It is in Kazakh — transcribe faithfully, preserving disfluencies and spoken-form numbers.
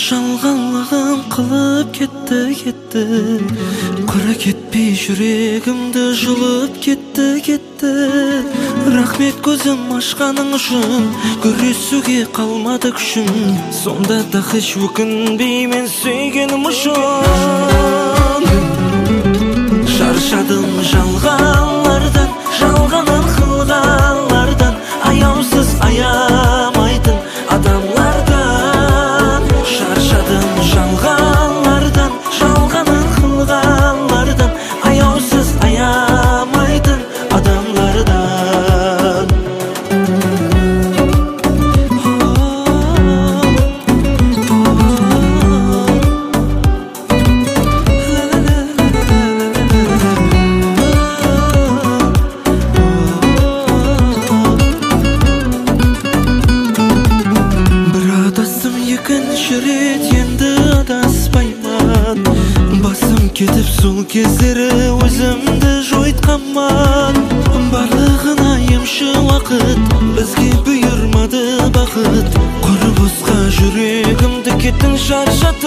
жалғанлығын қылып кетті кетті құра кетпей жүрегімді жұлып кетті кетті рахмет көзім ашқаның үшін күресуге қалмады күшім сонда да еш өкінбеймін сүйгенім үшін шаршадым жалғанлардан жалғанын қылғанлардан аяусыз аямайтын адамлардан шаршадым жалғанлардан жалғанын қылғанлардан аяусыз аямайтын адамлардан екінші рет енді адаспаймын басым кетіп сол кездері өзімді жойтқанмын барлығына емші уақыт бізге бұйырмады бақыт құр босқа жүрегімді кеттің шаршатып